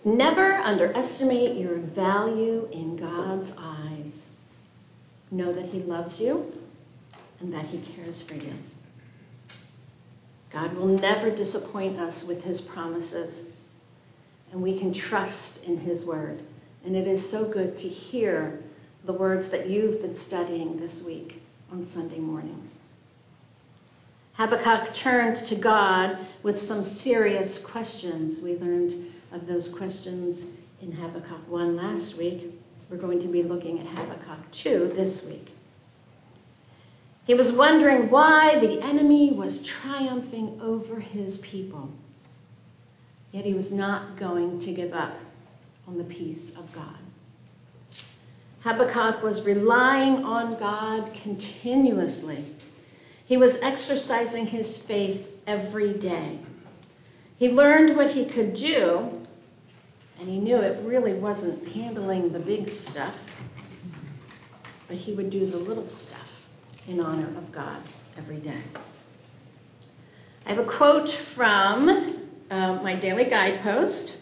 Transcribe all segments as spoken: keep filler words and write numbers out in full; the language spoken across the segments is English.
Never underestimate your value in God's eyes. Know that he loves you and that he cares for you. God will never disappoint us with his promises, and we can trust in his word. And it is so good to hear the words that you've been studying this week on Sunday mornings. Habakkuk turned to God with some serious questions. We learned of those questions in Habakkuk one last week. We're going to be looking at Habakkuk two this week. He was wondering why the enemy was triumphing over his people. Yet he was not going to give up on the peace of God. Habakkuk was relying on God continuously. He was exercising his faith every day. He learned what he could do, and he knew it really wasn't handling the big stuff, but he would do the little stuff in honor of God every day. I have a quote from uh, my daily guidepost.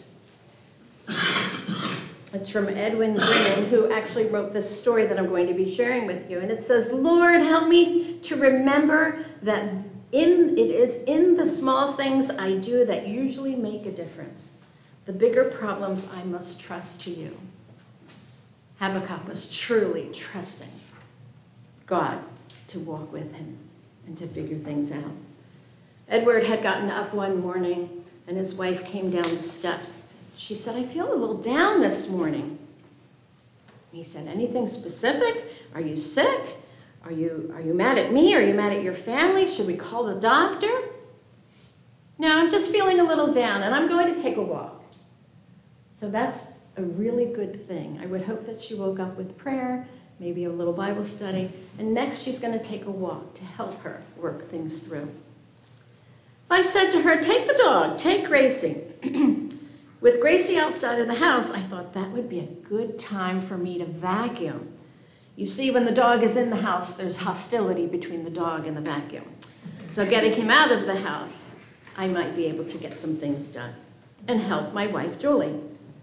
It's from Edwin Green, who actually wrote this story that I'm going to be sharing with you. And it says, Lord, help me to remember that in, it is in the small things I do that usually make a difference. The bigger problems I must trust to you. Habakkuk was truly trusting God to walk with him and to figure things out. Edward had gotten up one morning, and his wife came down the steps. She said, I feel a little down this morning. He said, anything specific? Are you sick? Are you, are you mad at me? Are you mad at your family? Should we call the doctor? No, I'm just feeling a little down, and I'm going to take a walk. So that's a really good thing. I would hope that she woke up with prayer, maybe a little Bible study, and next she's going to take a walk to help her work things through. I said to her, take the dog, take Gracie. With Gracie outside of the house, I thought that would be a good time for me to vacuum. You see, when the dog is in the house, there's hostility between the dog and the vacuum. So getting him out of the house, I might be able to get some things done and help my wife, Julie.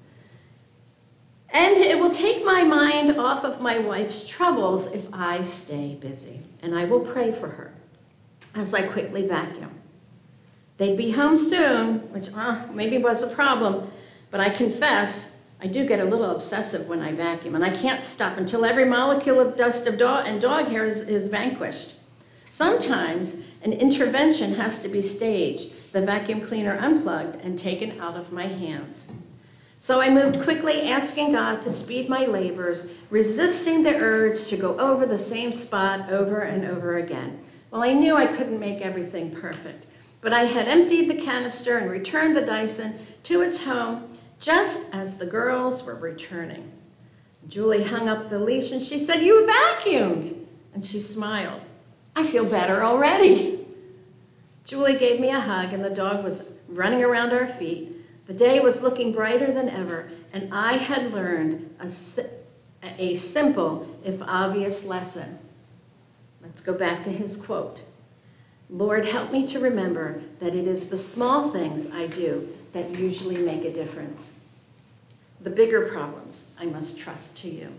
And it will take my mind off of my wife's troubles if I stay busy. And I will pray for her as I quickly vacuum. They'd be home soon, which uh, maybe was a problem, but I confess I do get a little obsessive when I vacuum, and I can't stop until every molecule of dust of dog and dog hair is, is vanquished. Sometimes an intervention has to be staged, the vacuum cleaner unplugged and taken out of my hands. So I moved quickly, asking God to speed my labors, resisting the urge to go over the same spot over and over again. Well, I knew I couldn't make everything perfect, but I had emptied the canister and returned the Dyson to its home just as the girls were returning. Julie hung up the leash and she said, you vacuumed. And she smiled. I feel better already. Julie gave me a hug and the dog was running around our feet. The day was looking brighter than ever, and I had learned a, a simple, if obvious, lesson. Let's go back to his quote. Lord, help me to remember that it is the small things I do that usually make a difference. The bigger problems I must trust to you.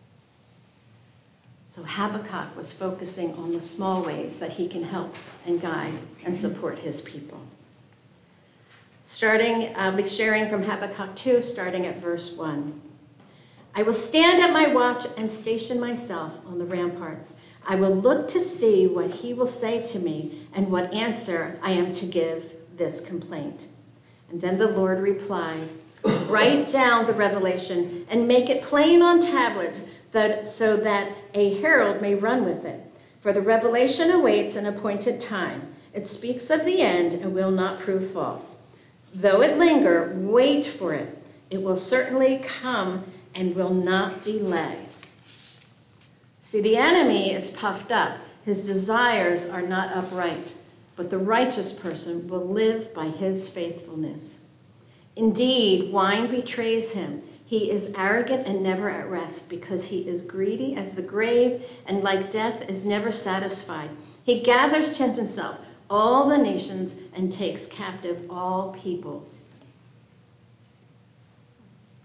So Habakkuk was focusing on the small ways that he can help and guide and support his people. Starting, I'll be sharing from Habakkuk two, starting at verse one. I will stand at my watch and station myself on the ramparts. I will look to see what he will say to me and what answer I am to give this complaint. And then the Lord replied, write down the revelation and make it plain on tablets that, so that a herald may run with it. For the revelation awaits an appointed time. It speaks of the end and will not prove false. Though it linger, wait for it. It will certainly come and will not delay. See, the enemy is puffed up. His desires are not upright, but the righteous person will live by his faithfulness. Indeed, wine betrays him. He is arrogant and never at rest, because he is greedy as the grave and like death is never satisfied. He gathers to himself all the nations and takes captive all peoples.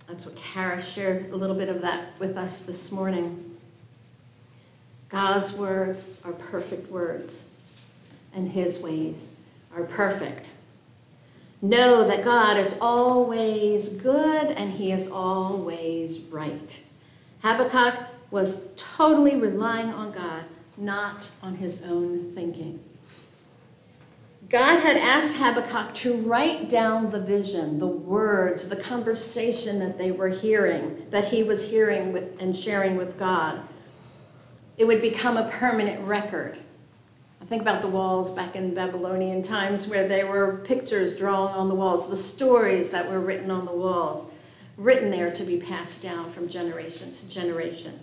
That's what Kara shared a little bit of that with us this morning. God's words are perfect words, and his ways are perfect. Know that God is always good and he is always right. Habakkuk was totally relying on God, not on his own thinking. God had asked Habakkuk to write down the vision, the words, the conversation that they were hearing, that he was hearing with and sharing with God. It would become a permanent record. I think about the walls back in Babylonian times where there were pictures drawn on the walls, the stories that were written on the walls, written there to be passed down from generation to generation.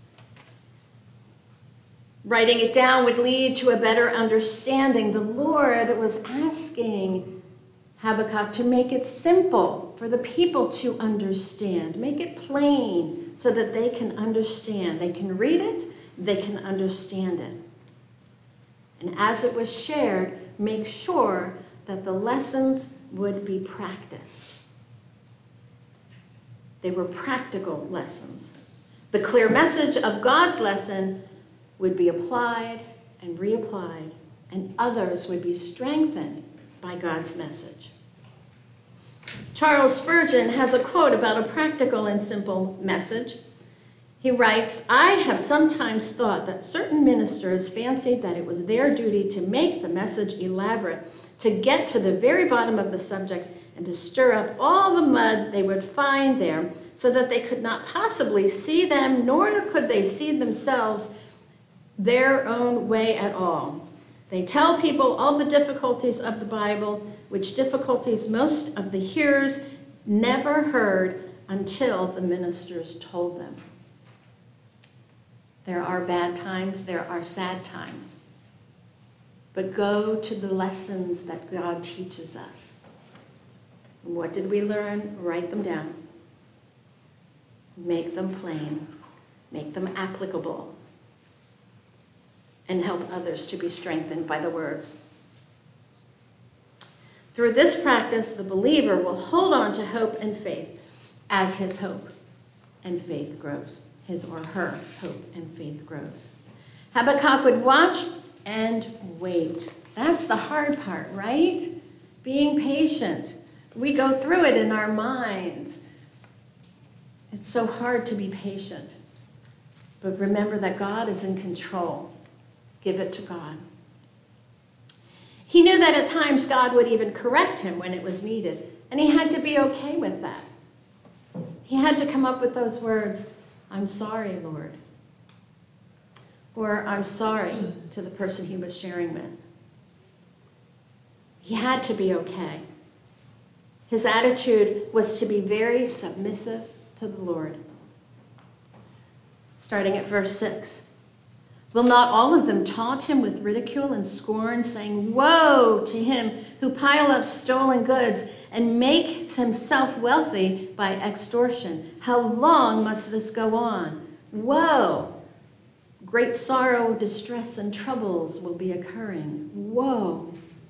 Writing it down would lead to a better understanding. The Lord was asking Habakkuk to make it simple for the people to understand. Make it plain so that they can understand. They can read it, they can understand it. And as it was shared, make sure that the lessons would be practiced. They were practical lessons. The clear message of God's lesson would be applied and reapplied, and others would be strengthened by God's message. Charles Spurgeon has a quote about a practical and simple message. He writes, "I have sometimes thought that certain ministers fancied that it was their duty to make the message elaborate, to get to the very bottom of the subject, and to stir up all the mud they would find there, so that they could not possibly see them, nor could they see themselves their own way at all. They tell people all the difficulties of the Bible, which difficulties most of the hearers never heard until the ministers told them." There are bad times, there are sad times. But go to the lessons that God teaches us. And what did we learn? Write them down. Make them plain. Make them applicable. And help others to be strengthened by the words. Through this practice, the believer will hold on to hope and faith as his hope and faith grows. His or her hope and faith grows. Habakkuk would watch and wait. That's the hard part, right? Being patient. We go through it in our minds. It's so hard to be patient. But remember that God is in control. Give it to God. He knew that at times God would even correct him when it was needed, and he had to be okay with that. He had to come up with those words, "I'm sorry, Lord," or "I'm sorry" to the person he was sharing with. He had to be okay. His attitude was to be very submissive to the Lord. Starting at verse six. "Will not all of them taunt him with ridicule and scorn, saying, 'Woe to him who pile up stolen goods and makes himself wealthy by extortion? How long must this go on? Woe! Great sorrow, distress, and troubles will be occurring. Woe!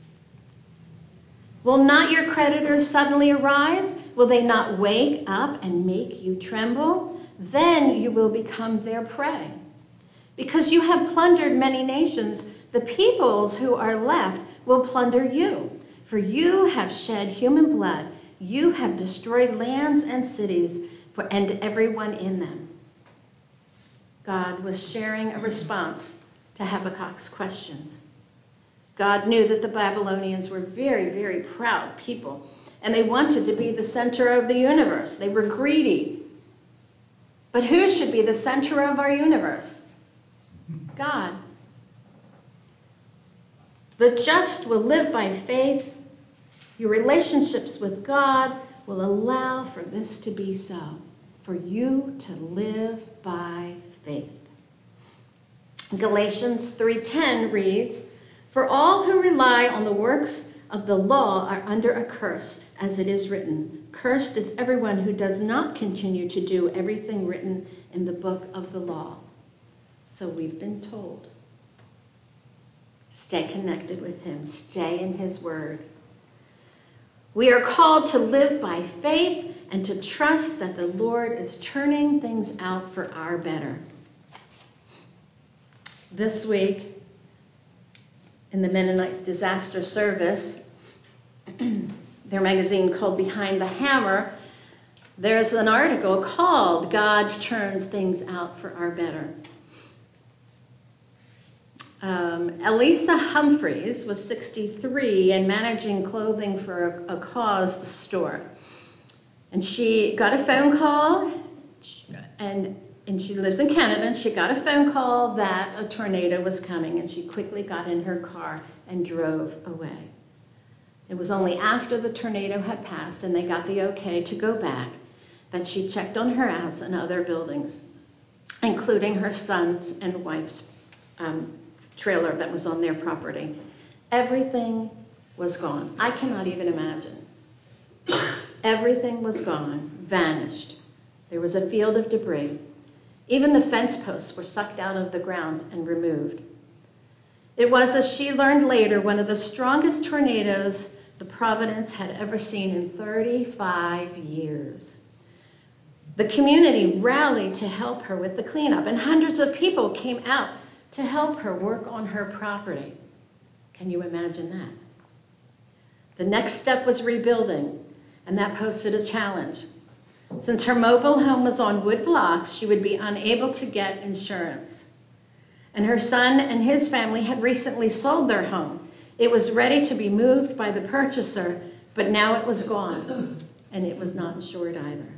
Will not your creditors suddenly arise? Will they not wake up and make you tremble? Then you will become their prey. Because you have plundered many nations, the peoples who are left will plunder you. For you have shed human blood. You have destroyed lands and cities for, and everyone in them." God was sharing a response to Habakkuk's questions. God knew that the Babylonians were very, very proud people, and they wanted to be the center of the universe. They were greedy. But who should be the center of our universe? God. The just will live by faith. Your relationships with God will allow for this to be so, for you to live by faith. Galatians three ten reads, "For all who rely on the works of the law are under a curse, as it is written, 'Cursed is everyone who does not continue to do everything written in the book of the law.'" So we've been told. Stay connected with him. Stay in his word. We are called to live by faith and to trust that the Lord is turning things out for our better. This week, in the Mennonite Disaster Service, their magazine called Behind the Hammer, there's an article called God Turns Things Out for Our Better. Um, Elisa Humphreys was sixty-three and managing clothing for a, a cause store. And she got a phone call, and, and she lives in Canada, and she got a phone call that a tornado was coming, and she quickly got in her car and drove away. It was only after the tornado had passed and they got the okay to go back that she checked on her house and other buildings, including her son's and wife's um, trailer that was on their property. Everything was gone. I cannot even imagine. Everything was gone, vanished. There was a field of debris. Even the fence posts were sucked out of the ground and removed. It was, as she learned later, one of the strongest tornadoes the Providence had ever seen in thirty-five years. The community rallied to help her with the cleanup, and hundreds of people came out to help her work on her property. Can you imagine that? The next step was rebuilding, and that posed a challenge. Since her mobile home was on wood blocks, she would be unable to get insurance. And her son and his family had recently sold their home. It was ready to be moved by the purchaser, but now it was gone, and it was not insured either.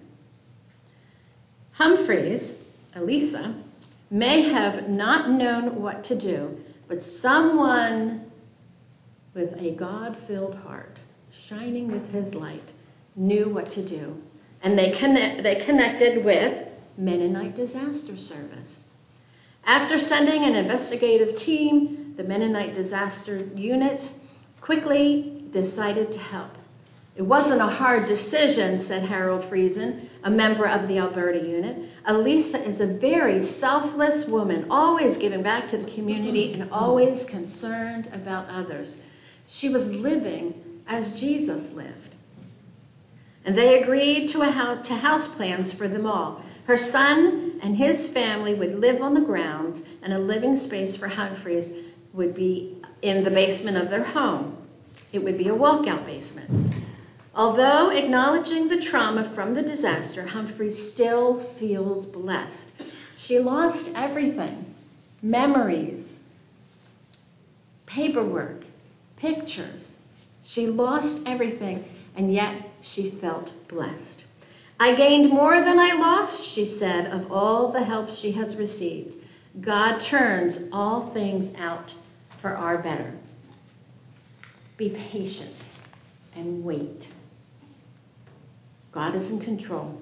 Humphreys, Elisa, may have not known what to do, but someone with a God-filled heart, shining with his light, knew what to do. And they, connect, they connected with Mennonite Disaster Service. After sending an investigative team, the Mennonite Disaster Unit quickly decided to help. It wasn't a hard decision, said Harold Friesen, a member of the Alberta unit. Elisa is a very selfless woman, always giving back to the community and always concerned about others. She was living as Jesus lived. And they agreed to, a house, to house plans for them all. Her son and his family would live on the grounds, and a living space for Humphreys would be in the basement of their home. It would be a walkout basement. Although acknowledging the trauma from the disaster, Humphreys still feels blessed. She lost everything: memories, paperwork, pictures. She lost everything, and yet she felt blessed. I gained more than I lost, she said, of all the help she has received. God turns all things out for our better. Be patient and wait. God is in control.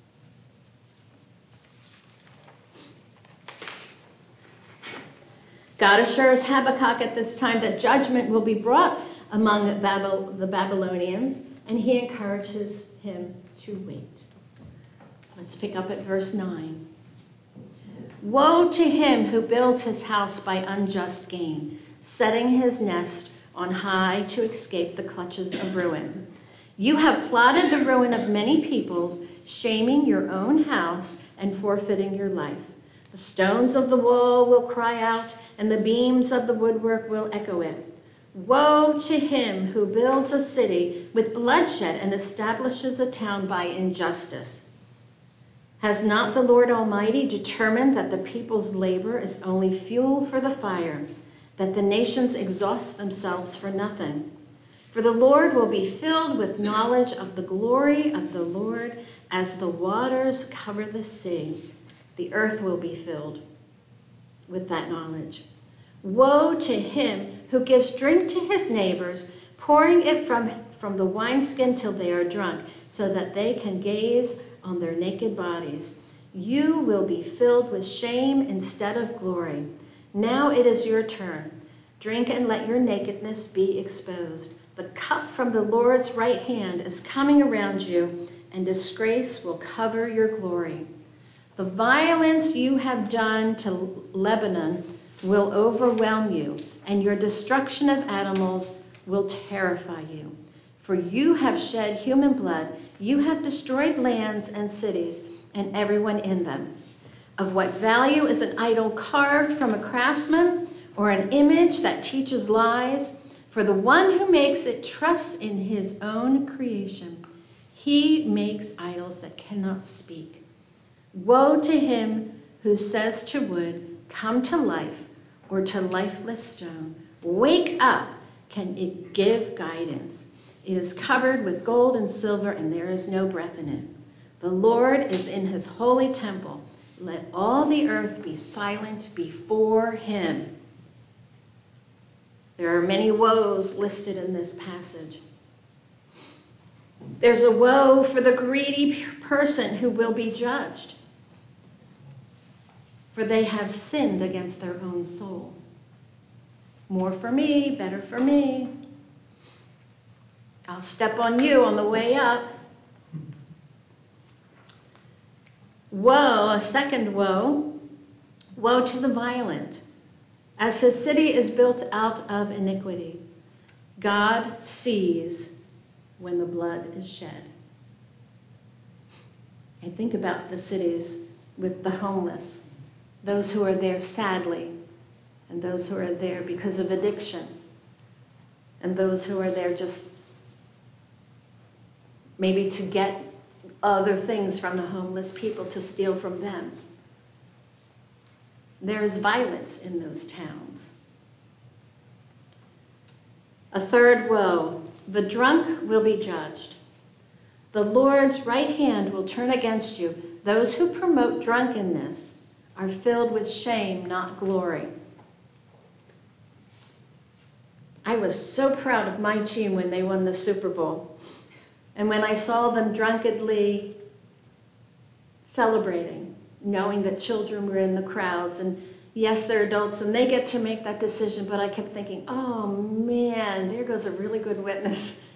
God assures Habakkuk at this time that judgment will be brought among the Babylonians, and he encourages him to wait. Let's pick up at verse nine. Woe to him who builds his house by unjust gain, setting his nest on high to escape the clutches of ruin. You have plotted the ruin of many peoples, shaming your own house and forfeiting your life. The stones of the wall will cry out, and the beams of the woodwork will echo it. Woe to him who builds a city with bloodshed and establishes a town by injustice. Has not the Lord Almighty determined that the people's labor is only fuel for the fire, that the nations exhaust themselves for nothing? For the Lord will be filled with knowledge of the glory of the Lord as the waters cover the sea. The earth will be filled with that knowledge. Woe to him who gives drink to his neighbors, pouring it from, from the wineskin till they are drunk, so that they can gaze on their naked bodies. You will be filled with shame instead of glory. Now it is your turn. Drink and let your nakedness be exposed. The cup from the Lord's right hand is coming around you, and disgrace will cover your glory. The violence you have done to Lebanon will overwhelm you, and your destruction of animals will terrify you. For you have shed human blood, You have destroyed lands and cities and everyone in them. Of what value is an idol carved from a craftsman or an image that teaches lies? For the one who makes it trusts in his own creation. He makes idols that cannot speak. Woe to him who says to wood, come to life, or to lifeless stone, wake up. Can it give guidance? It is covered with gold and silver, and there is no breath in it. The Lord is in his holy temple. Let all the earth be silent before him. There are many woes listed in this passage. There's a woe for the greedy person who will be judged, for they have sinned against their own soul. More for me, better for me. I'll step on you on the way up. Woe, a second woe, woe to the violent, as his city is built out of iniquity. God sees when the blood is shed. And think about the cities with the homeless, those who are there sadly, and those who are there because of addiction, and those who are there just maybe to get other things from the homeless people, to steal from them. There is violence in those towns. A third woe, the drunk will be judged. The Lord's right hand will turn against you. Those who promote drunkenness are filled with shame, not glory. I was so proud of my team when they won the Super Bowl. And when I saw them drunkenly celebrating, knowing that children were in the crowds, and yes, they're adults and they get to make that decision, but I kept thinking, oh man, there goes a really good witness.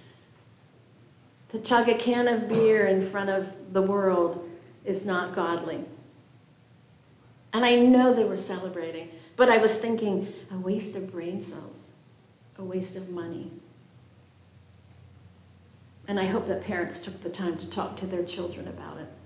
To chug a can of beer in front of the world is not godly. And I know they were celebrating, but I was thinking, a waste of brain cells, a waste of money. And I hope that parents took the time to talk to their children about it.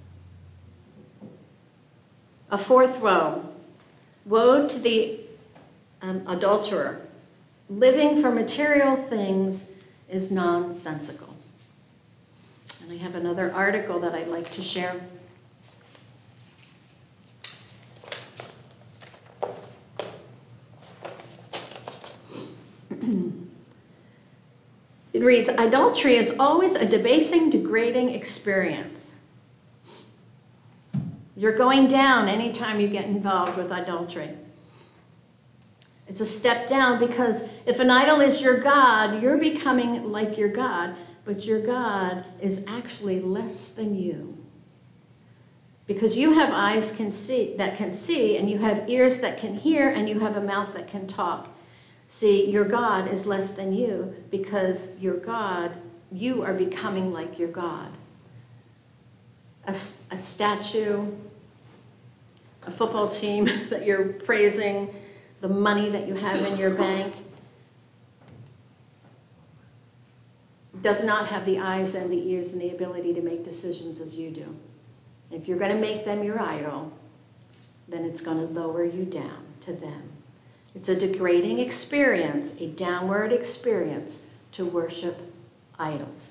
A fourth woe. Woe to the um, adulterer. Living for material things is nonsensical. And I have another article that I'd like to share. It reads, adultery is always a debasing, degrading experience. You're going down anytime you get involved with adultery. It's a step down because if an idol is your God, you're becoming like your God, but your God is actually less than you. Because you have eyes can see that can see, and you have ears that can hear, and you have a mouth that can talk. See, your God is less than you because your God, you are becoming like your God. A, a statue, a football team that you're praising, the money that you have in your bank, does not have the eyes and the ears and the ability to make decisions as you do. If you're going to make them your idol, then it's going to lower you down to them. It's a degrading experience, a downward experience to worship idols.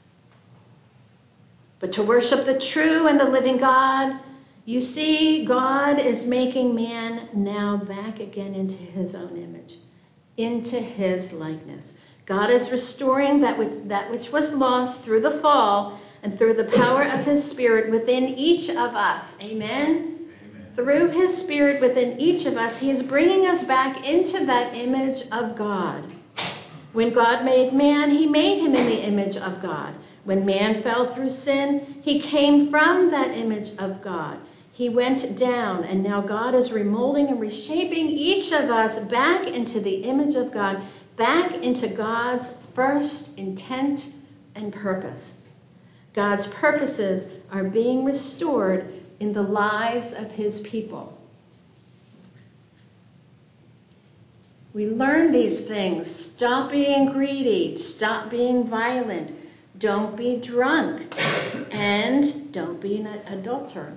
But to worship the true and the living God, you see, God is making man now back again into his own image, into his likeness. God is restoring that which, that which was lost through the fall and through the power of his Spirit within each of us. Amen? Through his Spirit within each of us, he is bringing us back into that image of God. When God made man, he made him in the image of God. When man fell through sin, he came from that image of God. He went down, and now God is remolding and reshaping each of us back into the image of God, back into God's first intent and purpose. God's purposes are being restored in the lives of his people. We learn these things. Stop being greedy. Stop being violent. don't be drunk, and don't be an adulterer.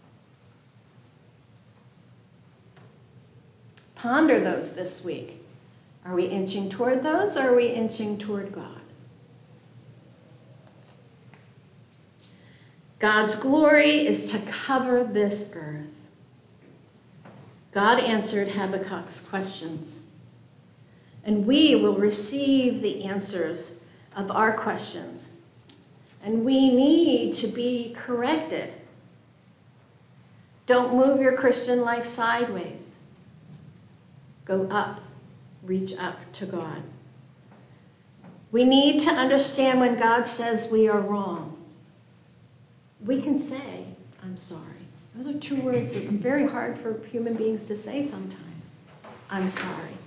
Ponder those this week. Are we inching toward those, or are we inching toward God? God's glory is to cover this earth. God answered Habakkuk's questions, and we will receive the answers of our questions. And we need to be corrected. Don't move your Christian life sideways. Go up, reach up to God. We need to understand when God says we are wrong. We can say, I'm sorry. Those are two words that are very hard for human beings to say sometimes. I'm sorry.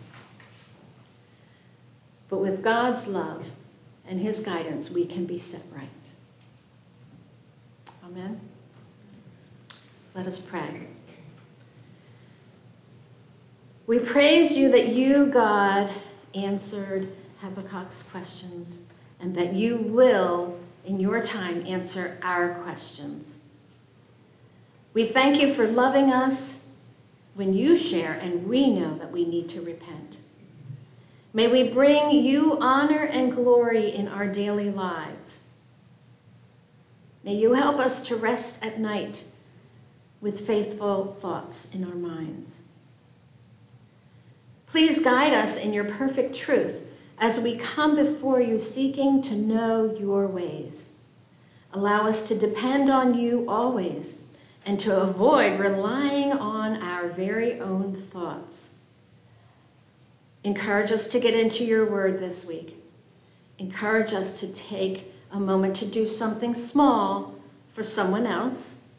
But with God's love and his guidance, we can be set right. Amen? Let us pray. We praise you that you, God, answered Habakkuk's questions, and that you will, in your time, answer our questions. We thank you for loving us when you share, and we know that we need to repent. May we bring you honor and glory in our daily lives. May you help us to rest at night with faithful thoughts in our minds. Please guide us in your perfect truth as we come before you seeking to know your ways. Allow us to depend on you always and to avoid relying on our very own thoughts. Encourage us to get into your word this week. Encourage us to take a moment to do something small for someone else.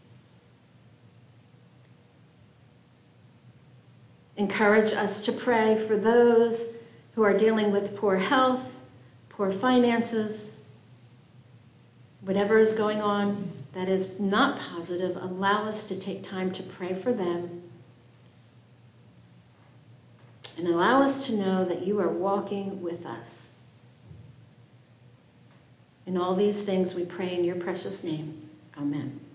Encourage us to pray for those who are dealing with poor health, poor finances, whatever is going on that is not positive. Allow us to take time to pray for them. And allow us to know that you are walking with us. In all these things we pray in your precious name. Amen.